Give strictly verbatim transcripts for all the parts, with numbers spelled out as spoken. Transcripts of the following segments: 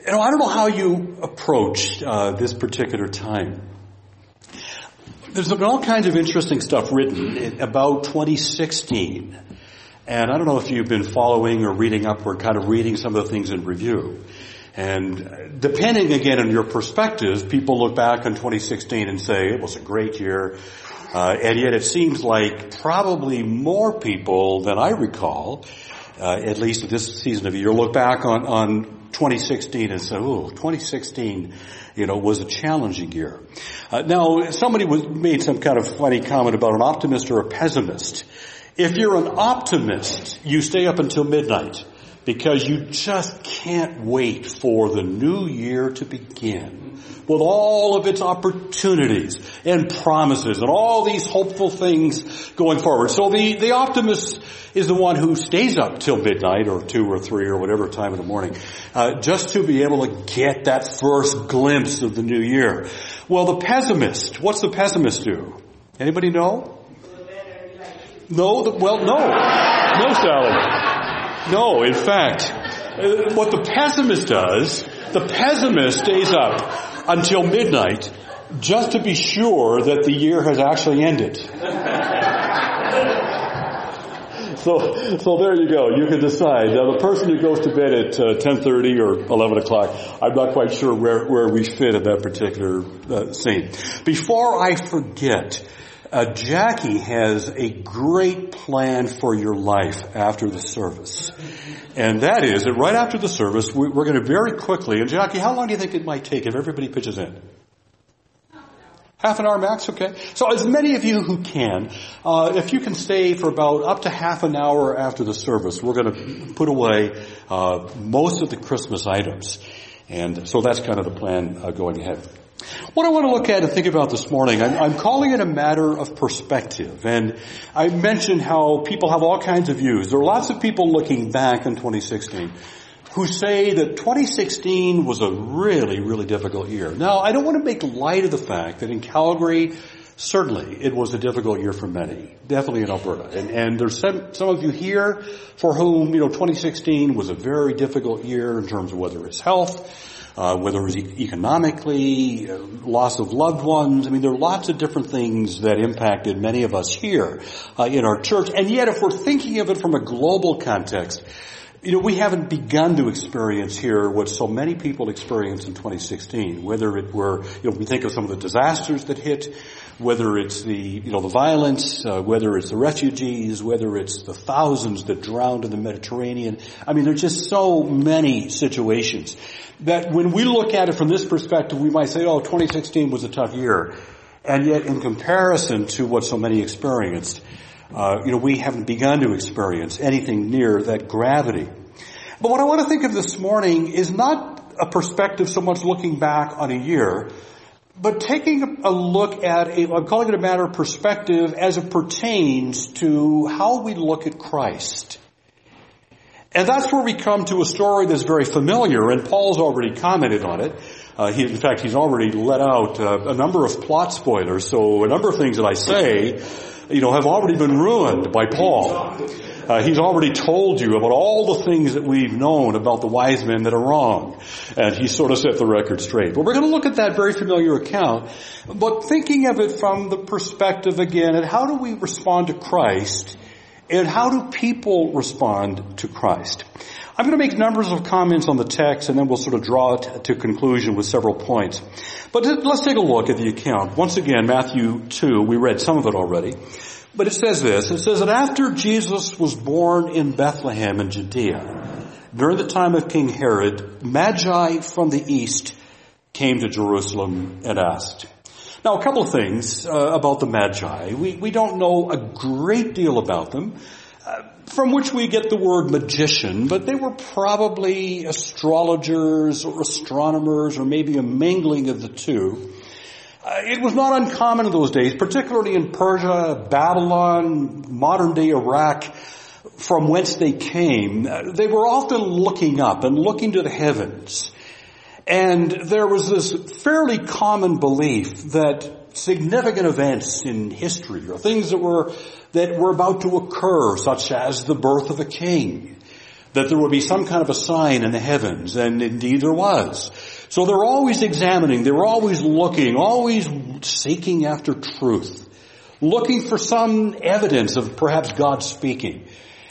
You know, I don't know how you approach uh, this particular time. There's been all kinds of interesting stuff written about twenty sixteen. And I don't know if you've been following or reading up or kind of reading some of the things in review. And depending, again, on your perspective, people look back on twenty sixteen and say it was a great year. Uh, and yet it seems like probably more people than I recall, uh, at least this season of the year, look back on, on twenty sixteen and say, oh, twenty sixteen, you know, was a challenging year. Uh, now, somebody was, made some kind of funny comment about an optimist or a pessimist. If you're an optimist, you stay up until midnight because you just can't wait for the new year to begin with all of its opportunities and promises and all these hopeful things going forward. So the, the optimist is the one who stays up till midnight or two or three or whatever time in the morning, uh, just to be able to get that first glimpse of the new year. Well, the pessimist, what's the pessimist do? Anybody know? No, the, well, no. No, Sally. No, in fact, uh, what the pessimist does, the pessimist stays up until midnight just to be sure that the year has actually ended. So, so there you go. You can decide. Now, the person who goes to bed at uh, ten thirty or eleven o'clock, I'm not quite sure where, where we fit in that particular uh, scene. Before I forget, uh, Jackie has a great plan for your life after the service. And that is that right after the service, we, we're going to very quickly, and Jackie, how long do you think it might take if everybody pitches in? Half an hour max, okay. So as many of you who can, uh, if you can stay for about up to half an hour after the service, we're going to put away uh, most of the Christmas items. And so that's kind of the plan uh, going ahead. What I want to look at and think about this morning, I'm, I'm calling it a matter of perspective. And I mentioned how people have all kinds of views. There are lots of people looking back in twenty sixteen who say that twenty sixteen was a really, really difficult year. Now, I don't want to make light of the fact that in Calgary, certainly it was a difficult year for many, definitely in Alberta. And, and there's some, some of you here for whom, you know, twenty sixteen was a very difficult year in terms of whether it's health, uh, whether it was e- economically, uh, loss of loved ones. I mean, there are lots of different things that impacted many of us here uh, in our church. And yet, if we're thinking of it from a global context, you know, we haven't begun to experience here what so many people experienced in twenty sixteen, whether it were, you know, we think of some of the disasters that hit, whether it's the, you know, the violence, uh, whether it's the refugees, whether it's the thousands that drowned in the Mediterranean. I mean, there's just so many situations that when we look at it from this perspective, we might say, oh, twenty sixteen was a tough year. And yet, in comparison to what so many experienced, Uh, you know, we haven't begun to experience anything near that gravity. But what I want to think of this morning is not a perspective so much looking back on a year, but taking a look at, a, I'm calling it a matter of perspective as it pertains to how we look at Christ. And that's where we come to a story that's very familiar, and Paul's already commented on it. Uh, he, in fact, he's already let out uh, a number of plot spoilers, so a number of things that I say, you know, have already been ruined by Paul. Uh, he's already told you about all the things that we've known about the wise men that are wrong. And he sort of set the record straight. But we're going to look at that very familiar account, but thinking of it from the perspective again, and how do we respond to Christ, and how do people respond to Christ? I'm going to make numbers of comments on the text, and then we'll sort of draw it to conclusion with several points. But let's take a look at the account. Once again, Matthew two, we read some of it already. But it says this, it says that after Jesus was born in Bethlehem in Judea, during the time of King Herod, Magi from the east came to Jerusalem and asked. Now, a couple of things uh, about the Magi. We, we don't know a great deal about them, uh, from which we get the word magician, but they were probably astrologers or astronomers or maybe a mingling of the two. Uh, it was not uncommon in those days, particularly in Persia, Babylon, modern-day Iraq, from whence they came. Uh, they were often looking up and looking to the heavens. And there was this fairly common belief that significant events in history, or things that were that were about to occur, such as the birth of a king, that there would be some kind of a sign in the heavens, and indeed there was. So they're always examining, they're always looking, always seeking after truth, looking for some evidence of perhaps God speaking.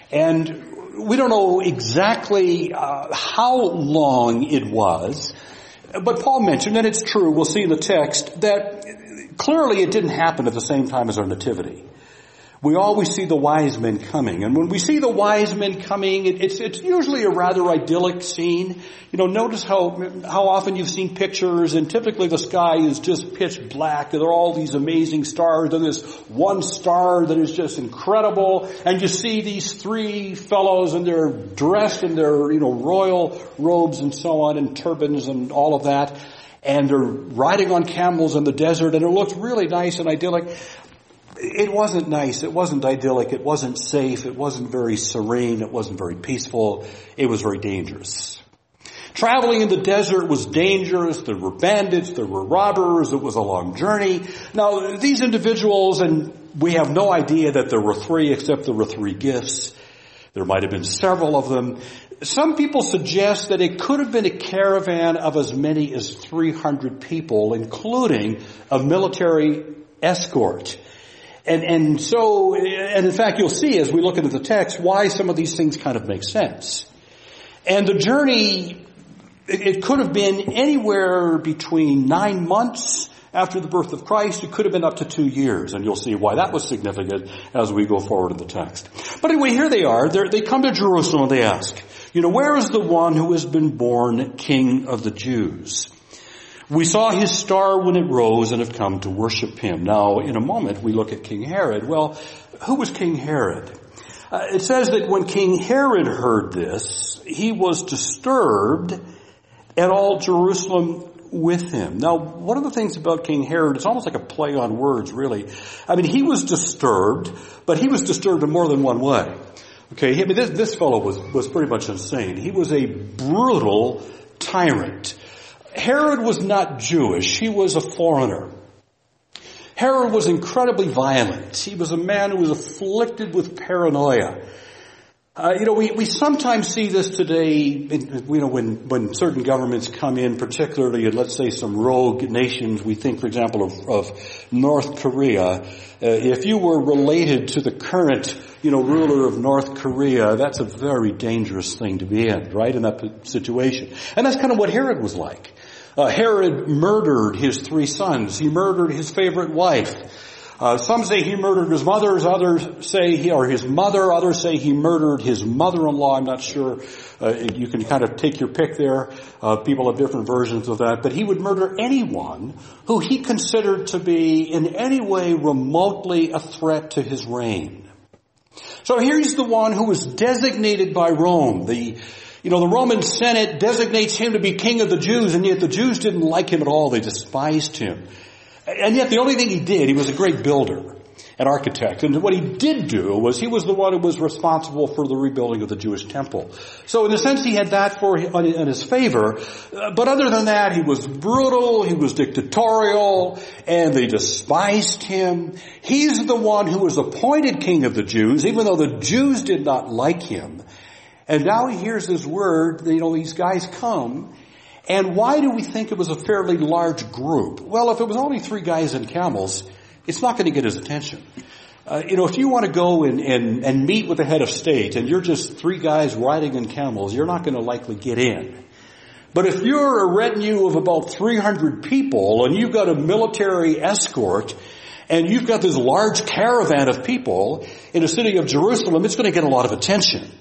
And we don't know exactly uh, how long it was, but Paul mentioned, and it's true, we'll see in the text, that clearly it didn't happen at the same time as our nativity. We always see the wise men coming. And when we see the wise men coming, it, it's, it's usually a rather idyllic scene. You know, notice how, how often you've seen pictures, and typically the sky is just pitch black, and there are all these amazing stars, and there's one star that is just incredible, and you see these three fellows, and they're dressed in their, you know, royal robes and so on, and turbans and all of that, and they're riding on camels in the desert, and it looks really nice and idyllic. It wasn't nice, it wasn't idyllic, it wasn't safe, it wasn't very serene, it wasn't very peaceful, it was very dangerous. Traveling in the desert was dangerous, there were bandits, there were robbers, it was a long journey. Now, these individuals, and we have no idea that there were three, except there were three gifts. There might have been several of them. Some people suggest that it could have been a caravan of as many as three hundred people, including a military escort. And, and so, and in fact, you'll see as we look into the text why some of these things kind of make sense. And the journey, it, it could have been anywhere between nine months after the birth of Christ. It could have been up to two years. And you'll see why that was significant as we go forward in the text. But anyway, here they are. They're, they come to Jerusalem and they ask, you know, where is the one who has been born King of the Jews? We saw his star when it rose and have come to worship him. Now, in a moment, we look at King Herod. Well, who was King Herod? Uh, it says that when King Herod heard this, he was disturbed, and all Jerusalem with him. Now, one of the things about King Herod, it's almost like a play on words, really. I mean, he was disturbed, but he was disturbed in more than one way. Okay, I mean, this, this fellow was, was pretty much insane. He was a brutal tyrant. Herod was not Jewish. He was a foreigner. Herod was incredibly violent. He was a man who was afflicted with paranoia. Uh, you know, we, we sometimes see this today, in, you know, when, when certain governments come in, particularly in, let's say, some rogue nations. We think, for example, of, of North Korea. Uh, if you were related to the current, you know, ruler of North Korea, that's a very dangerous thing to be in, right, in that situation. And that's kind of what Herod was like. Uh, Herod murdered his three sons. He murdered his favorite wife. Uh, some say he murdered his mother, others say he, or his mother, others say he murdered his mother-in-law. I'm not sure. Uh, you can kind of take your pick there. Uh, people have different versions of that. But he would murder anyone who he considered to be in any way remotely a threat to his reign. So here's the one who was designated by Rome. The You know, the Roman Senate designates him to be king of the Jews, and yet the Jews didn't like him at all. They despised him. And yet the only thing he did, he was a great builder, an architect. And what he did do was he was the one who was responsible for the rebuilding of the Jewish temple. So in a sense, he had that for in his favor. But other than that, he was brutal, he was dictatorial, and they despised him. He's the one who was appointed king of the Jews, even though the Jews did not like him. And now he hears his word, you know, these guys come. And why do we think it was a fairly large group? Well, if it was only three guys and camels, it's not going to get his attention. Uh, you know, if you want to go and, and, and meet with the head of state and you're just three guys riding in camels, you're not going to likely get in. But if you're a retinue of about three hundred people and you've got a military escort and you've got this large caravan of people in the city of Jerusalem, it's going to get a lot of attention.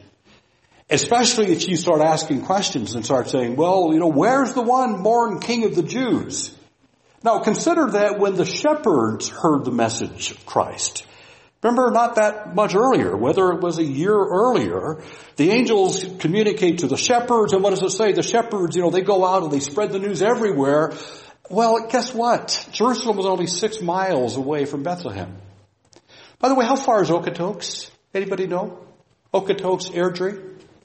Especially if you start asking questions and start saying, well, you know, where's the one born king of the Jews? Now consider that when the shepherds heard the message of Christ. Remember, not that much earlier, whether it was a year earlier, the angels communicate to the shepherds, and what does it say? The shepherds, you know, they go out and they spread the news everywhere. Well, guess what? Jerusalem was only six miles away from Bethlehem. By the way, how far is Okotoks? Anybody know? Okotoks, Airdrie?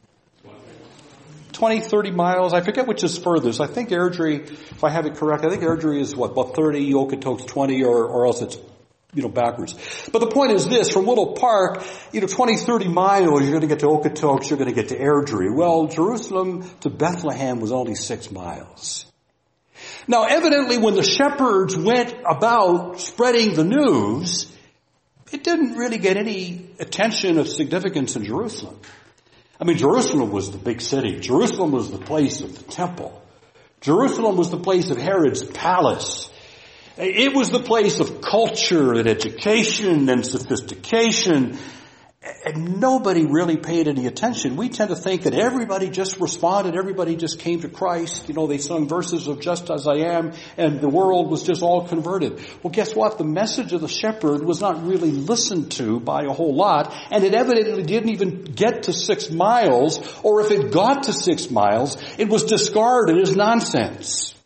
twenty, thirty miles. I forget which is furthest. I think Airdrie, if I have it correct, I think Airdrie is what, about thirty, Okotoks twenty, or, or else it's you know, backwards. But the point is this, from Willow Park, you know, twenty, thirty miles, you're going to get to Okotoks, you're going to get to Airdrie. Well, Jerusalem to Bethlehem was only six miles. Now, evidently, when the shepherds went about spreading the news, it didn't really get any attention of significance in Jerusalem. I mean, Jerusalem was the big city. Jerusalem was the place of the temple. Jerusalem was the place of Herod's palace. It was the place of culture and education and sophistication. And nobody really paid any attention. We tend to think that everybody just responded, everybody just came to Christ. You know, they sung verses of Just As I Am, and the world was just all converted. Well, guess what? The message of the shepherd was not really listened to by a whole lot, and it evidently didn't even get to six miles, or if it got to six miles, it was discarded as nonsense.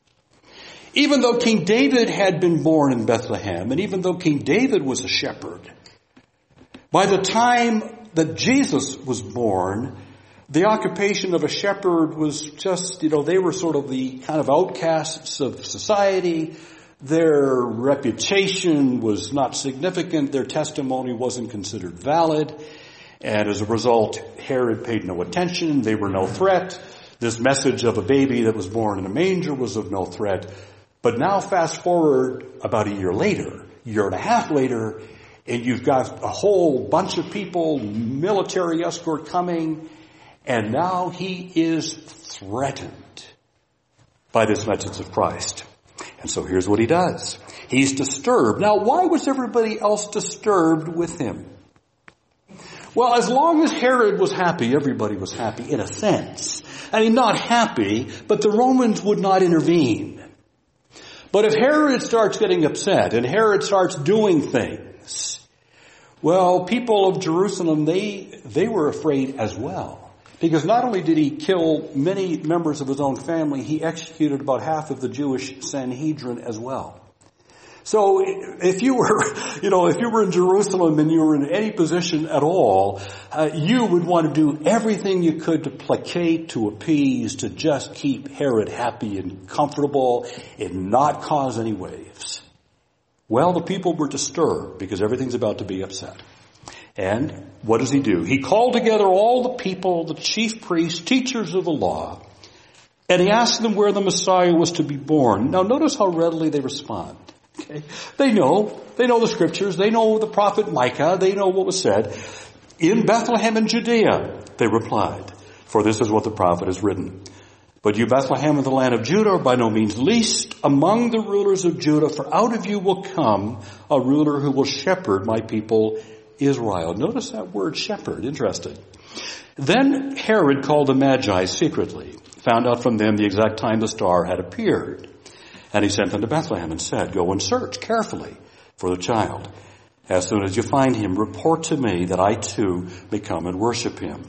Even though King David had been born in Bethlehem, and even though King David was a shepherd, by the time that Jesus was born, the occupation of a shepherd was just, you know, they were sort of the kind of outcasts of society. Their reputation was not significant. Their testimony wasn't considered valid. And as a result, Herod paid no attention. They were no threat. This message of a baby that was born in a manger was of no threat. But now fast forward about a year later, year and a half later, and you've got a whole bunch of people, military escort coming, and now he is threatened by this message of Christ. And so here's what he does. He's disturbed. Now, why was everybody else disturbed with him? Well, as long as Herod was happy, everybody was happy in a sense. I mean, not happy, but the Romans would not intervene. But if Herod starts getting upset and Herod starts doing things, well, people of Jerusalem, they, they were afraid as well. Because not only did he kill many members of his own family, he executed about half of the Jewish Sanhedrin as well. So if you were, you know, if you were in Jerusalem and you were in any position at all, uh, you would want to do everything you could to placate, to appease, to just keep Herod happy and comfortable and not cause any waves. Well, the people were disturbed because everything's about to be upset. And what does he do? He called together all the people, the chief priests, teachers of the law, and he asked them where the Messiah was to be born. Now notice how readily they respond. Okay? They know, they know the scriptures, they know the prophet Micah, they know what was said. In Bethlehem in Judea, they replied, for this is what the prophet has written. But you, Bethlehem, in the land of Judah, are by no means least among the rulers of Judah, for out of you will come a ruler who will shepherd my people Israel. Notice that word shepherd. Interesting. Then Herod called the Magi secretly, found out from them the exact time the star had appeared. And he sent them to Bethlehem and said, go and search carefully for the child. As soon as you find him, report to me that I too may come and worship him.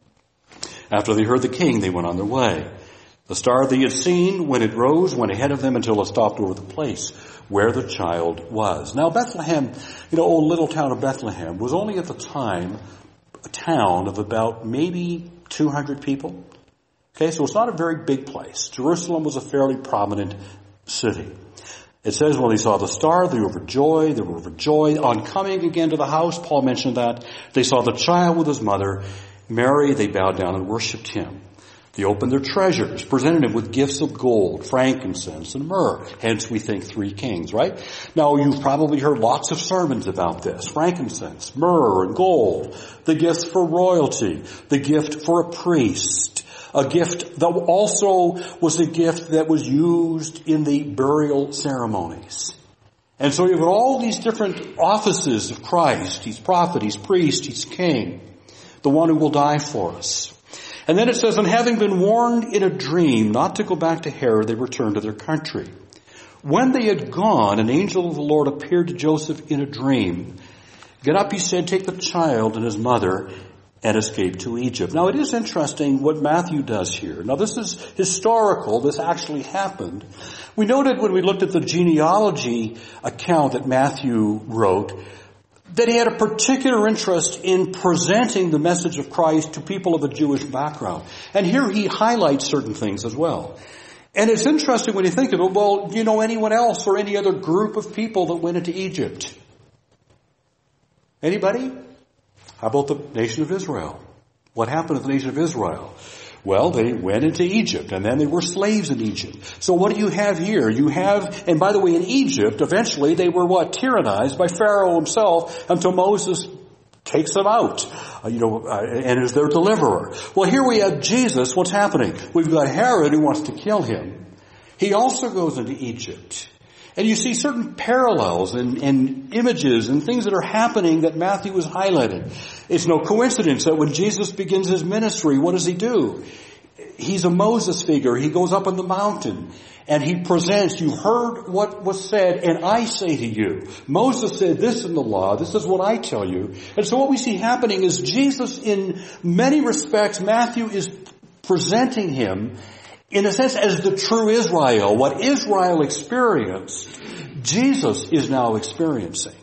After they heard the king, they went on their way. The star they had seen, when it rose, went ahead of them until it stopped over the place where the child was. Now Bethlehem, you know, old little town of Bethlehem, was only at the time a town of about maybe two hundred people. Okay, so it's not a very big place. Jerusalem was a fairly prominent city. It says when they saw the star, they were overjoyed. They were overjoyed. On coming again to the house, Paul mentioned that, they saw the child with his mother, Mary. They bowed down and worshipped him. They opened their treasures, presented him with gifts of gold, frankincense, and myrrh. Hence, we think three kings, right? Now, you've probably heard lots of sermons about this. Frankincense, myrrh, and gold. The gift for royalty. The gift for a priest. A gift that also was a gift that was used in the burial ceremonies. And so you've got all these different offices of Christ. He's prophet, he's priest, he's king. The one who will die for us. And then it says, and having been warned in a dream not to go back to Herod, they returned to their country. When they had gone, an angel of the Lord appeared to Joseph in a dream. Get up, he said, take the child and his mother and escape to Egypt. Now it is interesting what Matthew does here. Now this is historical. This actually happened. We noted when we looked at the genealogy account that Matthew wrote that he had a particular interest in presenting the message of Christ to people of a Jewish background. And here he highlights certain things as well. And it's interesting when you think of it, well, do you know anyone else or any other group of people that went into Egypt? Anybody? How about the nation of Israel? What happened to the nation of Israel? Well, they went into Egypt, and then they were slaves in Egypt. So what do you have here? You have, and by the way, in Egypt, eventually they were what? Tyrannized by Pharaoh himself until Moses takes them out, uh, you know, uh, and is their deliverer. Well, here we have Jesus. What's happening? We've got Herod who wants to kill him. He also goes into Egypt. And you see certain parallels and, and images and things that are happening that Matthew was highlighting. It's no coincidence that when Jesus begins his ministry, what does he do? He's a Moses figure. He goes up on the mountain and he presents, you heard what was said, and I say to you. Moses said this in the law. This is what I tell you. And so what we see happening is Jesus, in many respects, Matthew is presenting him in a sense as the true Israel. What Israel experienced, Jesus is now experiencing.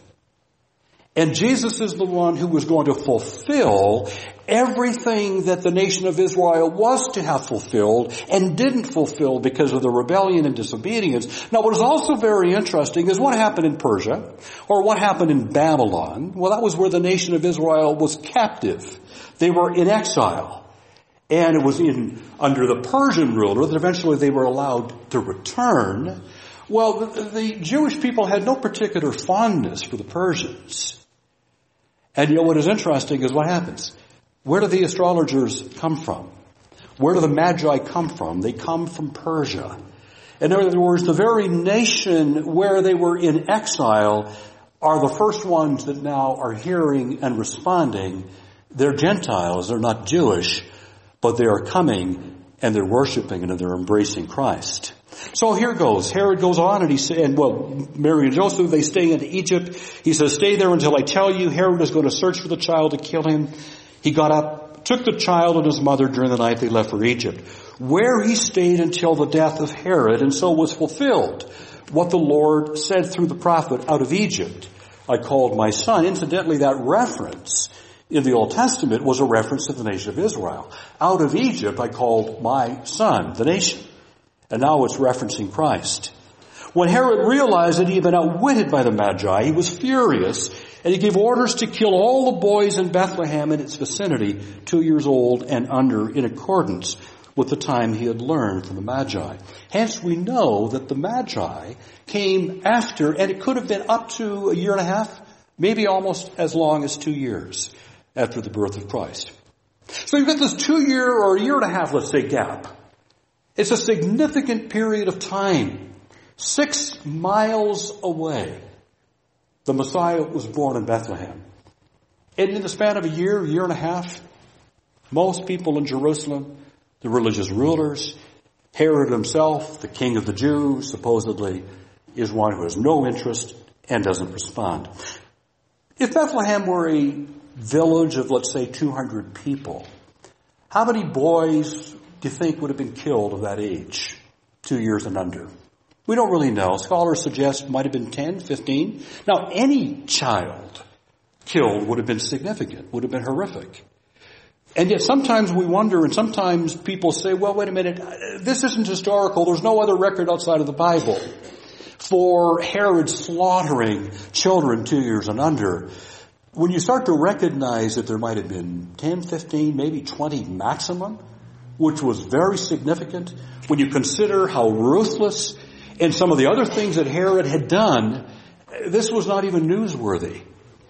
And Jesus is the one who was going to fulfill everything that the nation of Israel was to have fulfilled and didn't fulfill because of the rebellion and disobedience. Now, what is also very interesting is what happened in Persia, or what happened in Babylon. Well, that was where the nation of Israel was captive. They were in exile. And it was in under the Persian ruler that eventually they were allowed to return. Well, the, the Jewish people had no particular fondness for the Persians. And you know what is interesting is what happens. Where do the astrologers come from? Where do the Magi come from? They come from Persia. In other words, the very nation where they were in exile are the first ones that now are hearing and responding. They're Gentiles, they're not Jewish. But they are coming and they're worshiping and they're embracing Christ. So here goes. Herod goes on and he said, and well, Mary and Joseph, they stay into Egypt. He says, stay there until I tell you. Herod is going to search for the child to kill him. He got up, took the child and his mother during the night. They left for Egypt, where he stayed until the death of Herod. And so was fulfilled what the Lord said through the prophet, out of Egypt I called my son. Incidentally, that reference in the Old Testament was a reference to the nation of Israel. Out of Egypt I called my son, the nation. And now it's referencing Christ. When Herod realized that he had been outwitted by the Magi, he was furious, and he gave orders to kill all the boys in Bethlehem and its vicinity, two years old and under, in accordance with the time he had learned from the Magi. Hence we know that the Magi came after, and it could have been up to a year and a half, maybe almost as long as two years. After the birth of Christ. So you've got this two year or a year and a half, let's say, gap. It's a significant period of time. Six miles away, the Messiah was born in Bethlehem. And in the span of a year, year and a half, most people in Jerusalem, the religious rulers, Herod himself, the king of the Jews, supposedly, is one who has no interest and doesn't respond. If Bethlehem were a village of, let's say, two hundred people, how many boys do you think would have been killed of that age, two years and under? We don't really know. Scholars suggest it might have been ten, fifteen. Now, any child killed would have been significant, would have been horrific. And yet sometimes we wonder, and sometimes people say, well, wait a minute, this isn't historical. There's no other record outside of the Bible for Herod slaughtering children two years and under. When you start to recognize that there might have been ten, fifteen, maybe twenty maximum, which was very significant, when you consider how ruthless and some of the other things that Herod had done, this was not even newsworthy.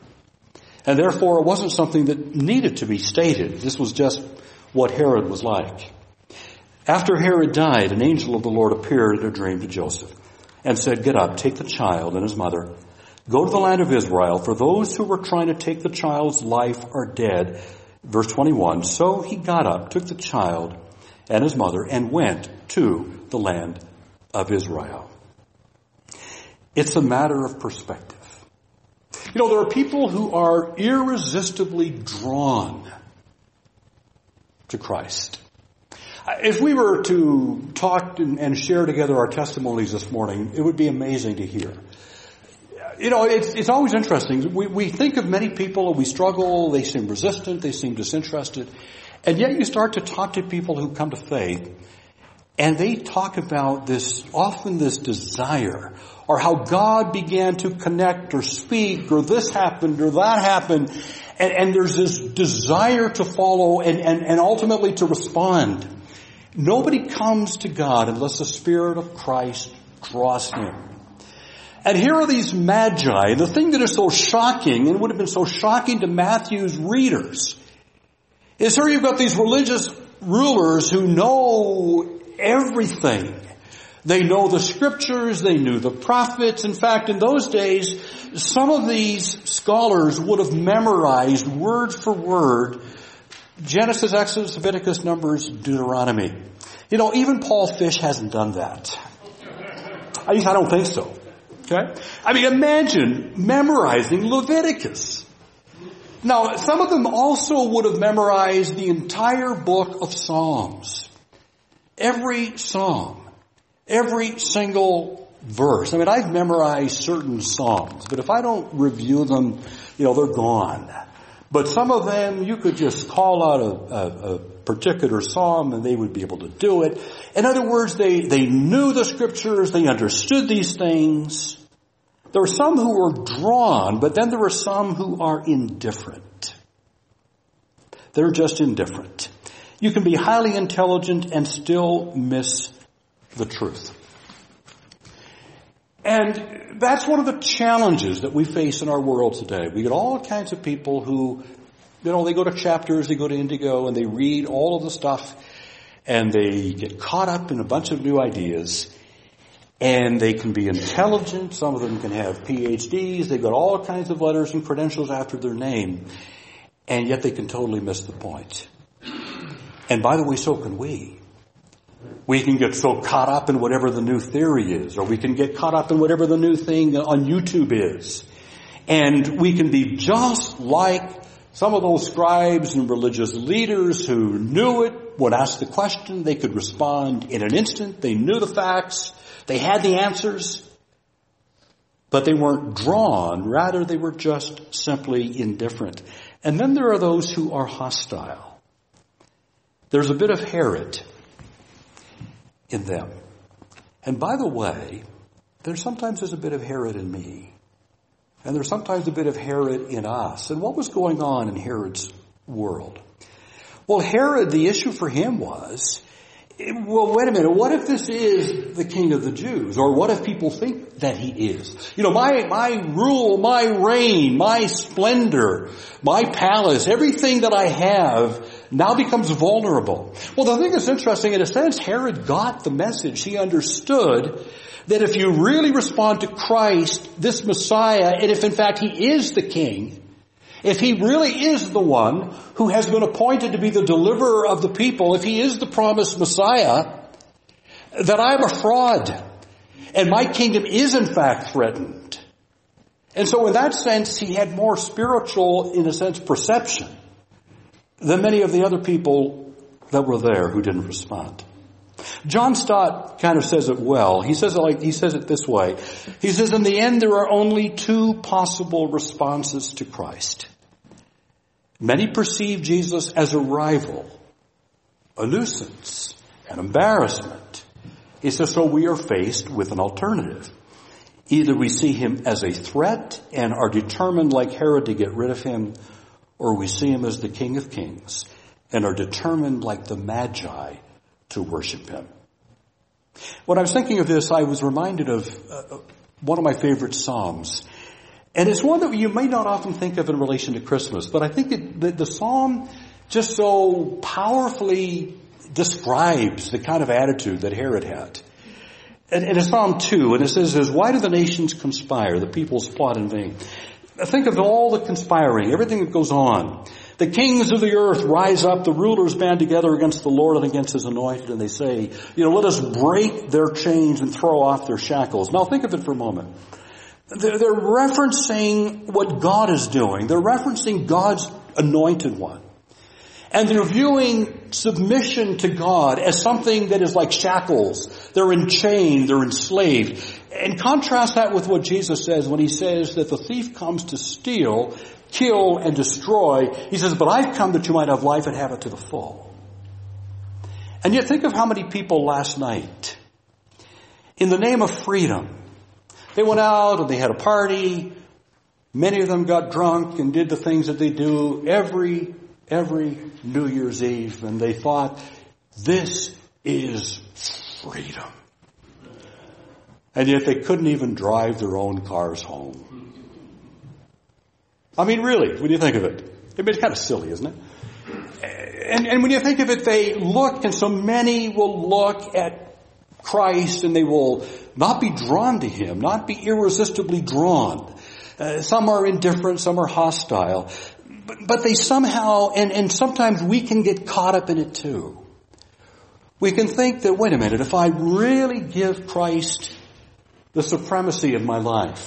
And therefore it wasn't something that needed to be stated. This was just what Herod was like. After Herod died, an angel of the Lord appeared in a dream to Joseph and said, get up, take the child and his mother, go to the land of Israel, for those who were trying to take the child's life are dead. Verse twenty-one, so he got up, took the child and his mother, and went to the land of Israel. It's a matter of perspective. You know, there are people who are irresistibly drawn to Christ. If we were to talk and share together our testimonies this morning, it would be amazing to hear. You know, it's, it's always interesting. We, we think of many people and we struggle. They seem resistant. They seem disinterested. And yet you start to talk to people who come to faith And they talk about this, often this desire, or how God began to connect or speak, or this happened or that happened. And, and there's this desire to follow and, and, and ultimately to respond. Nobody comes to God unless the Spirit of Christ draws him. And here are these magi. And the thing that is so shocking, and would have been so shocking to Matthew's readers, is here you've got these religious rulers who know everything. They know the scriptures, they knew the prophets. In fact, in those days, some of these scholars would have memorized word for word Genesis, Exodus, Leviticus, Numbers, Deuteronomy. You know, even Paul Fish hasn't done that. At least I don't think so. Okay? I mean, imagine memorizing Leviticus. Now, some of them also would have memorized the entire book of Psalms. Every psalm. Every single verse. I mean, I've memorized certain psalms, but if I don't review them, you know, they're gone. But some of them, you could just call out a, a, a particular psalm and they would be able to do it. In other words, they, they knew the scriptures, they understood these things. There were some who were drawn, but then there were some who are indifferent. They're just indifferent. You can be highly intelligent and still miss the truth. And that's one of the challenges that we face in our world today. We get all kinds of people who, you know, they go to Chapters, they go to Indigo, and they read all of the stuff, and they get caught up in a bunch of new ideas, and they can be intelligent. Some of them can have P H Ds. They've got all kinds of letters and credentials after their name, and yet they can totally miss the point. And by the way, so can we. We can get so caught up in whatever the new theory is, or we can get caught up in whatever the new thing on YouTube is. And we can be just like some of those scribes and religious leaders who knew it, would ask the question, they could respond in an instant, they knew the facts, they had the answers, but they weren't drawn, rather they were just simply indifferent. And then there are those who are hostile. There's a bit of Herod in them. And by the way, there sometimes is a bit of Herod in me. And there's sometimes a bit of Herod in us. And what was going on in Herod's world? Well, Herod, the issue for him was, well, wait a minute, what if this is the king of the Jews? Or what if people think that he is? You know, my, my rule, my reign, my splendor, my palace, everything that I have now becomes vulnerable. Well, the thing that's interesting, in a sense, Herod got the message. He understood that if you really respond to Christ, this Messiah, and if in fact he is the king, if he really is the one who has been appointed to be the deliverer of the people, if he is the promised Messiah, that I'm a fraud. And my kingdom is in fact threatened. And so in that sense, he had more spiritual, in a sense, perception than many of the other people that were there who didn't respond. John Stott kind of says it well. He says it like, he says it this way. He says, in the end, there are only two possible responses to Christ. Many perceive Jesus as a rival, a nuisance, an embarrassment. He says, so we are faced with an alternative. Either we see him as a threat and are determined like Herod to get rid of him, or we see him as the King of Kings and are determined like the Magi to worship him. When I was thinking of this, I was reminded of uh, one of my favorite Psalms. And it's one that you may not often think of in relation to Christmas, but I think it, the, the Psalm just so powerfully describes the kind of attitude that Herod had. And, and it's Psalm two, and it says, why do the nations conspire, the peoples plot in vain? Think of all the conspiring, everything that goes on. The kings of the earth rise up, the rulers band together against the Lord and against his anointed, and they say, you know, let us break their chains and throw off their shackles. Now think of it for a moment. They're, they're referencing what God is doing. They're referencing God's anointed one. And they're viewing submission to God as something that is like shackles. They're enchained, they're enslaved. And contrast that with what Jesus says when he says that the thief comes to steal, kill, and destroy. He says, but I've come that you might have life and have it to the full. And yet think of how many people last night, in the name of freedom, they went out and they had a party. Many of them got drunk and did the things that they do every, every New Year's Eve. And they thought, this is freedom. And yet they couldn't even drive their own cars home. I mean, really, when you think of it. I mean, it's kind of silly, isn't it? And, and when you think of it, they look, and so many will look at Christ and they will not be drawn to Him, not be irresistibly drawn. Uh, some are indifferent, some are hostile. But, but they somehow, and, and sometimes we can get caught up in it too. We can think that, wait a minute, if I really give Christ the supremacy of my life,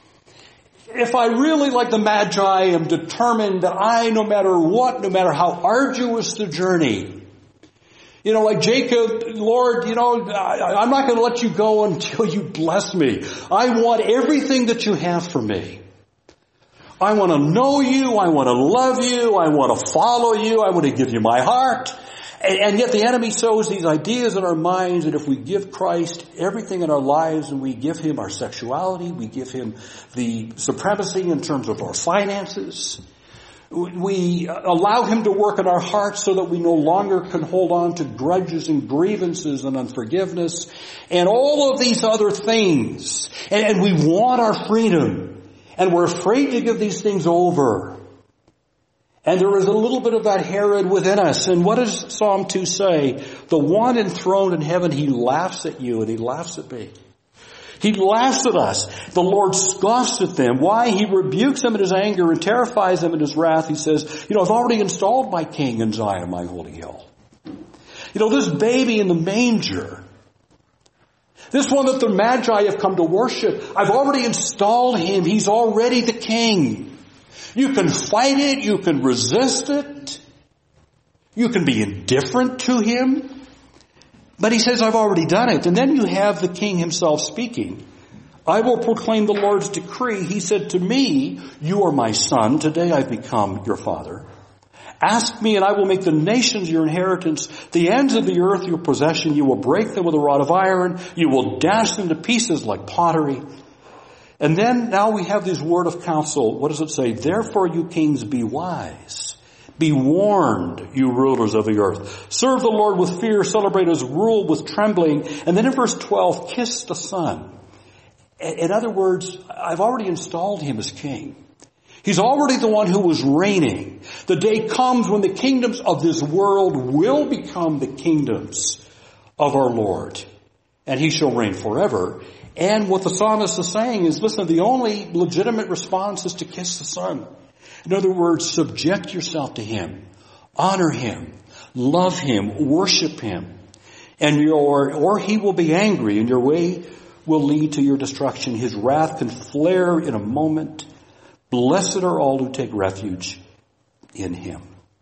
if I really, like the Magi, am determined that I, no matter what, no matter how arduous the journey, you know, like Jacob, Lord, you know, I, I'm not going to let you go until you bless me. I want everything that you have for me. I want to know you. I want to love you. I want to follow you. I want to give you my heart. And, and yet the enemy sows these ideas in our minds that if we give Christ everything in our lives and we give Him our sexuality, we give Him the supremacy in terms of our finances, we allow Him to work in our hearts so that we no longer can hold on to grudges and grievances and unforgiveness and all of these other things. And, and we want our freedom. And we're afraid to give these things over. And there is a little bit of that Herod within us. And what does Psalm two say? The one enthroned in heaven, He laughs at you and He laughs at me. He laughs at us. The Lord scoffs at them. Why? He rebukes them in His anger and terrifies them in His wrath. He says, you know, I've already installed my King in Zion, my holy hill. You know, this baby in the manger, this one that the Magi have come to worship, I've already installed Him. He's already the King. You can fight it. You can resist it. You can be indifferent to Him. But He says, I've already done it. And then you have the King Himself speaking. I will proclaim the Lord's decree. He said to me, you are my son. Today I've become your father. Ask me and I will make the nations your inheritance, the ends of the earth your possession. You will break them with a rod of iron. You will dash them to pieces like pottery. And then now we have this word of counsel. What does it say? Therefore you kings be wise. Be warned, you rulers of the earth. Serve the Lord with fear. Celebrate His rule with trembling. And then in verse twelve, kiss the Son. In other words, I've already installed Him as King. He's already the one who was reigning. The day comes when the kingdoms of this world will become the kingdoms of our Lord. And He shall reign forever. And what the psalmist is saying is, listen, the only legitimate response is to kiss the Son. In other words, subject yourself to Him. Honor Him. Love Him. Worship Him. And your, or He will be angry and your way will lead to your destruction. His wrath can flare in a moment. Blessed are all who take refuge in Him.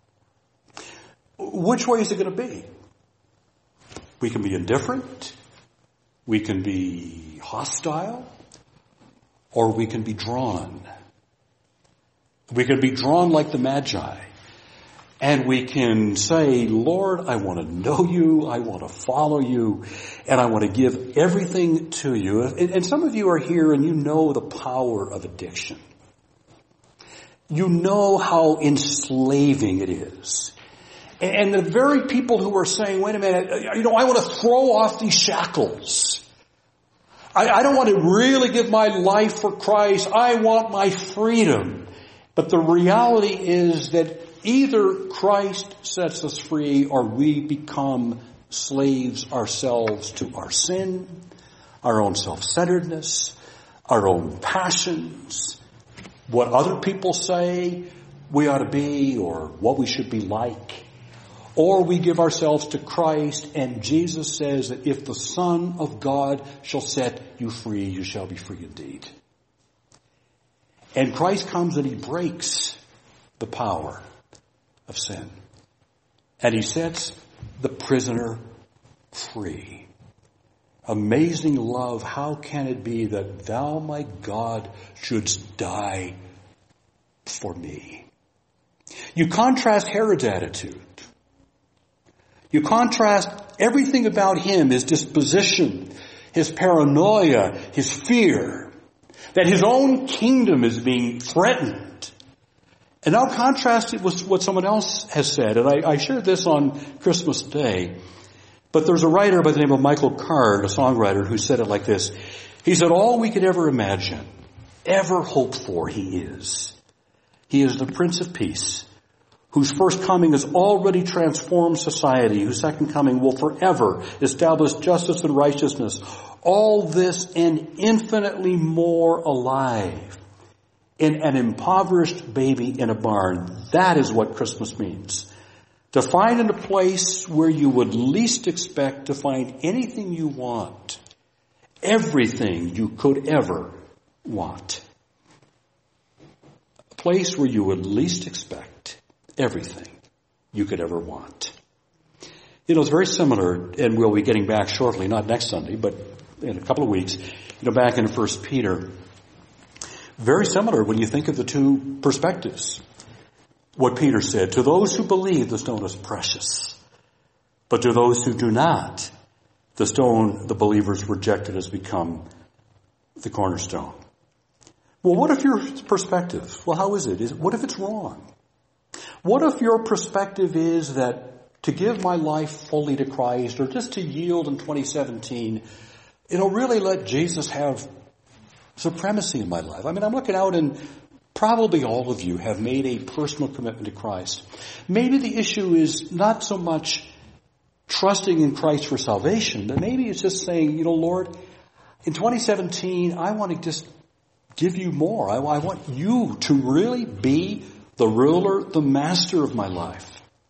Which way is it going to be? We can be indifferent. We can be hostile. Or we can be drawn. We can be drawn like the Magi. And we can say, Lord, I want to know you. I want to follow you. And I want to give everything to you. And, and some of you are here and you know the power of addiction. You know how enslaving it is. And the very people who are saying, wait a minute, you know, I want to throw off these shackles. I, I don't want to really give my life for Christ. I want my freedom. But the reality is that either Christ sets us free or we become slaves ourselves to our sin, our own self-centeredness, our own passions, what other people say we ought to be or what we should be like. Or we give ourselves to Christ, and Jesus says that if the Son of God shall set you free, you shall be free indeed. And Christ comes and He breaks the power of sin. And He sets the prisoner free. Amazing love, how can it be that thou, my God, shouldst die for me? You contrast Herod's attitude. You contrast everything about him, his disposition, his paranoia, his fear, that his own kingdom is being threatened. And now contrast it with what someone else has said. And I, I shared this on Christmas Day. But there's a writer by the name of Michael Card, a songwriter, who said it like this. He said, all we could ever imagine, ever hope for, he is. He is the Prince of Peace, whose first coming has already transformed society, whose second coming will forever establish justice and righteousness. All this and infinitely more alive in an impoverished baby in a barn. That is what Christmas means. To find in a place where you would least expect to find anything you want. Everything you could ever want. A place where you would least expect everything you could ever want. You know, it's very similar, and we'll be getting back shortly, not next Sunday, but in a couple of weeks, you know, back in First Peter. Very similar when you think of the two perspectives. What Peter said, to those who believe, the stone is precious. But to those who do not, the stone the believers rejected has become the cornerstone. Well, what if your perspective, well, how is it? Is, what if it's wrong? What if your perspective is that to give my life fully to Christ, or just to yield in twenty seventeen, it'll really let Jesus have supremacy in my life? I mean, I'm looking out and probably all of you have made a personal commitment to Christ. Maybe the issue is not so much trusting in Christ for salvation, but maybe it's just saying, you know, Lord, in twenty seventeen, I want to just give you more. I, I want you to really be the ruler, the master of my life.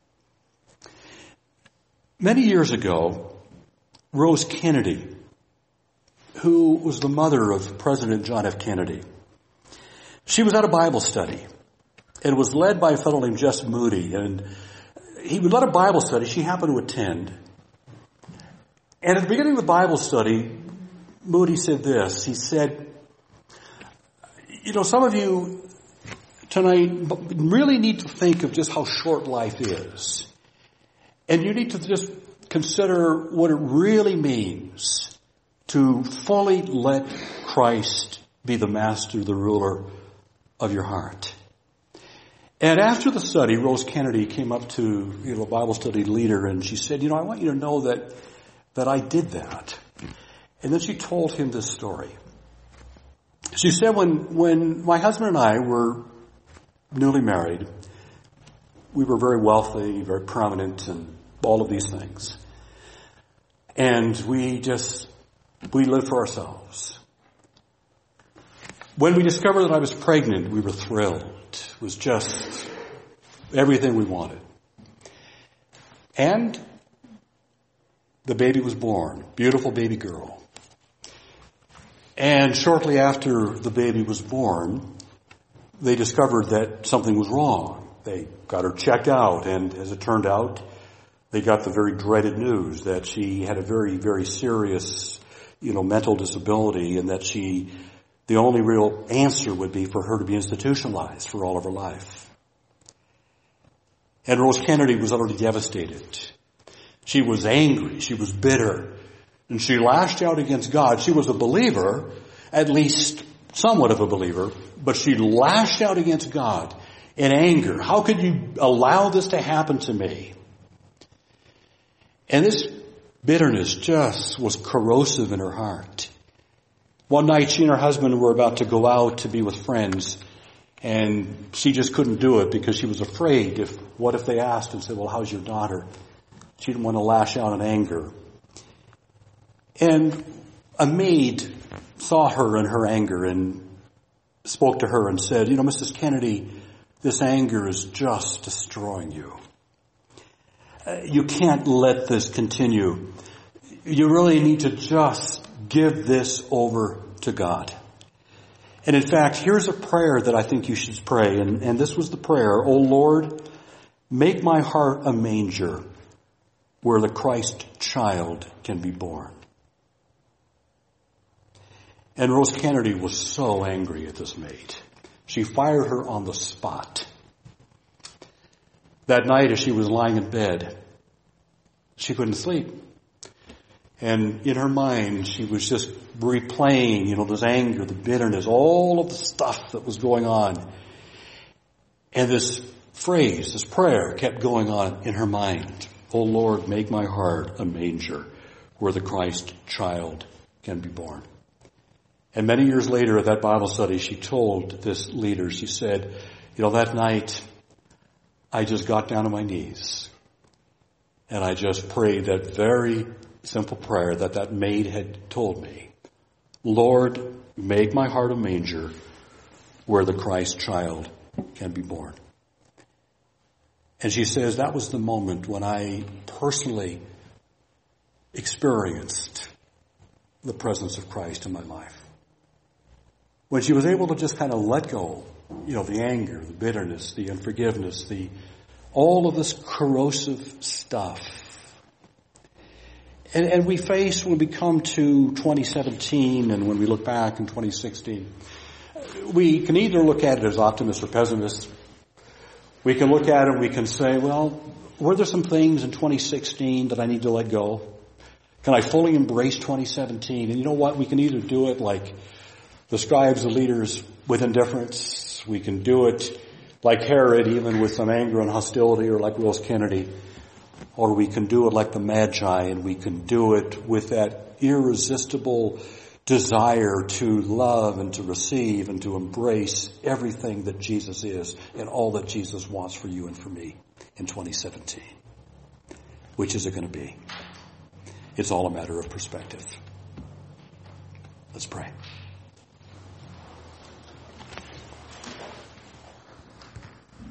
Many years ago, Rose Kennedy, who was the mother of President John F. Kennedy, she was at a Bible study, and it was led by a fellow named Jess Moody, and he led a Bible study she happened to attend. And at the beginning of the Bible study, Moody said this. He said, you know, some of you tonight really need to think of just how short life is. And you need to just consider what it really means to fully let Christ be the master, the ruler of your heart. And after the study, Rose Kennedy came up to, you know, a Bible study leader, and she said, you know, I want you to know that, that I did that. And then she told him this story. She said, when, when my husband and I were newly married, we were very wealthy, very prominent, and all of these things. And we just, we lived for ourselves. When we discovered that I was pregnant, we were thrilled. It was just everything we wanted. And the baby was born. Beautiful baby girl. And shortly after the baby was born, they discovered that something was wrong. They got her checked out, and as it turned out, they got the very dreaded news that she had a very, very serious, you know, mental disability, and that she, the only real answer would be for her to be institutionalized for all of her life. And Rose Kennedy was utterly devastated. She was angry. She was bitter. And she lashed out against God. She was a believer, at least somewhat of a believer, but she lashed out against God in anger. How could you allow this to happen to me? And this bitterness just was corrosive in her heart. One night, she and her husband were about to go out to be with friends, and she just couldn't do it because she was afraid. If what if they asked and said, well, how's your daughter? She didn't want to lash out in anger. And a maid saw her in her anger and spoke to her and said, you know, Missus Kennedy, this anger is just destroying you. Uh, you can't let this continue. You really need to just give this over to God. And in fact, here's a prayer that I think you should pray. And, and this was the prayer. O Lord, make my heart a manger where the Christ child can be born. And Rose Kennedy was so angry at this maid. She fired her on the spot. That night as she was lying in bed, She couldn't sleep. And in her mind, she was just replaying, you know, this anger, the bitterness, all of the stuff that was going on. And this phrase, this prayer kept going on in her mind. Oh Lord, make my heart a manger where the Christ child can be born. And many years later at that Bible study, she told this leader, she said, you know, that night I just got down on my knees and I just prayed that very simple prayer that that maid had told me. Lord, make my heart a manger where the Christ child can be born. And she says that was the moment when I personally experienced the presence of Christ in my life. When she was able to just kind of let go, you know, the anger, the bitterness, the unforgiveness, the all of this corrosive stuff. And, and we face, when we come to twenty seventeen and when we look back in twenty sixteen, we can either look at it as optimists or pessimists. We can look at it and we can say, well, were there some things in twenty sixteen that I need to let go? Can I fully embrace twenty seventeen? And you know what? We can either do it like the scribes and leaders with indifference. We can do it like Herod, even with some anger and hostility, or like Rose Kennedy. Or we can do it like the Magi, and we can do it with that irresistible desire to love and to receive and to embrace everything that Jesus is and all that Jesus wants for you and for me in twenty seventeen. Which is it going to be? It's all a matter of perspective. Let's pray.